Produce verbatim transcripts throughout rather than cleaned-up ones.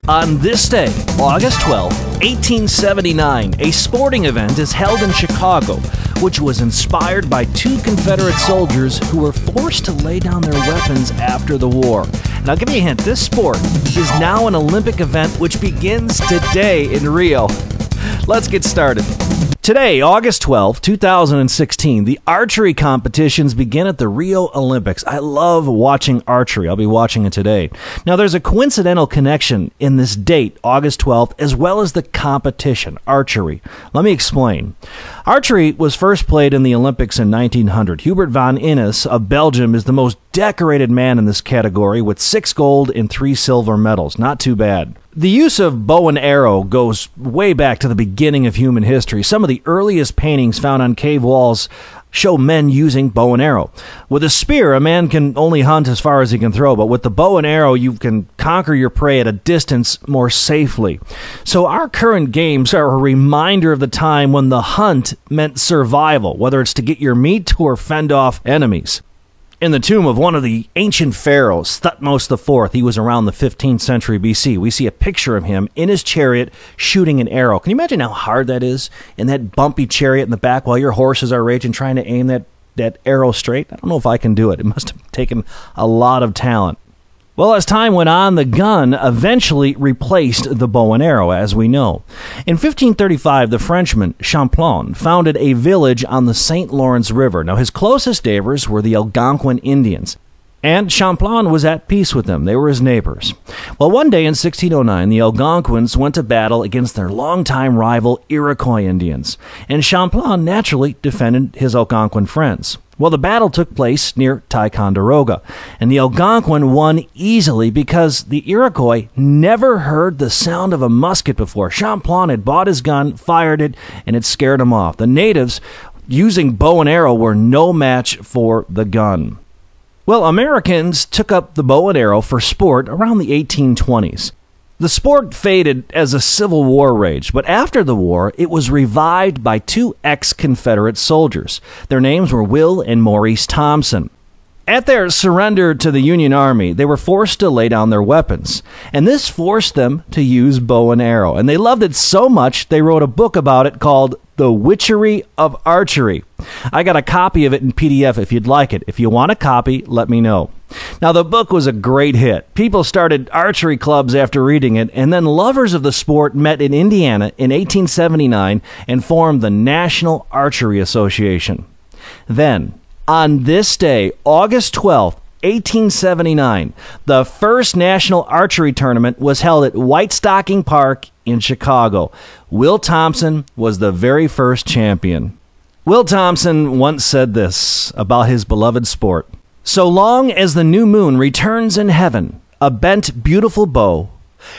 On this day, August twelfth, eighteen seventy-nine, a sporting event is held in Chicago, which was inspired by two Confederate soldiers who were forced to lay down their weapons after the war. And I'll give you a hint, this sport is now an Olympic event which begins today in Rio. Let's get started. Today, August twelfth, two thousand sixteen, the archery competitions begin at the Rio Olympics. I love watching archery. I'll be watching it today. Now, there's a coincidental connection in this date, August twelfth, as well as the competition, archery. Let me explain. Archery was first played in the Olympics in nineteen hundred. Hubert van Innes of Belgium is the most decorated man in this category with six gold and three silver medals. Not too bad. The use of bow and arrow goes way back to the beginning of human history. Some of the earliest paintings found on cave walls show men using bow and arrow. With a spear, a man can only hunt as far as he can throw, but with the bow and arrow, you can conquer your prey at a distance more safely. So our current games are a reminder of the time when the hunt meant survival, whether it's to get your meat or fend off enemies. In the tomb of one of the ancient pharaohs, Thutmose the fourth, he was around the fifteenth century B C. We see a picture of him in his chariot shooting an arrow. Can you imagine how hard that is in that bumpy chariot in the back while your horses are raging, trying to aim that, that arrow straight? I don't know if I can do it. It must have taken a lot of talent. Well, as time went on, the gun eventually replaced the bow and arrow, as we know. In fifteen thirty-five, the Frenchman Champlain founded a village on the Saint Lawrence River. Now, his closest neighbors were the Algonquin Indians, and Champlain was at peace with them. They were his neighbors. Well, one day in sixteen oh nine, the Algonquins went to battle against their longtime rival Iroquois Indians, and Champlain naturally defended his Algonquin friends. Well, the battle took place near Ticonderoga, and the Algonquin won easily because the Iroquois never heard the sound of a musket before. Champlain had bought his gun, fired it, and it scared him off. The natives, using bow and arrow, were no match for the gun. Well, Americans took up the bow and arrow for sport around the eighteen twenties. The sport faded as a civil war raged, but after the war, it was revived by two ex-Confederate soldiers. Their names were Will and Maurice Thompson. At their surrender to the Union Army, they were forced to lay down their weapons, and this forced them to use bow and arrow. And they loved it so much, they wrote a book about it called The Witchery of Archery. I got a copy of it in P D F if you'd like it. If you want a copy, let me know. Now, the book was a great hit. People started archery clubs after reading it, and then lovers of the sport met in Indiana in eighteen seventy-nine and formed the National Archery Association. Then, on this day, August twelfth, eighteen seventy-nine, the first National Archery Tournament was held at White Stocking Park in Chicago. Will Thompson was the very first champion. Will Thompson once said this about his beloved sport: "So long as the new moon returns in heaven, a bent, beautiful bow,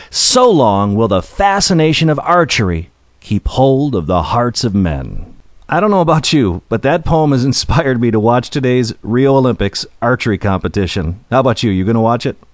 so long will the fascination of archery keep hold of the hearts of men." I don't know about you, but that poem has inspired me to watch today's Rio Olympics archery competition. How about you? You going to watch it?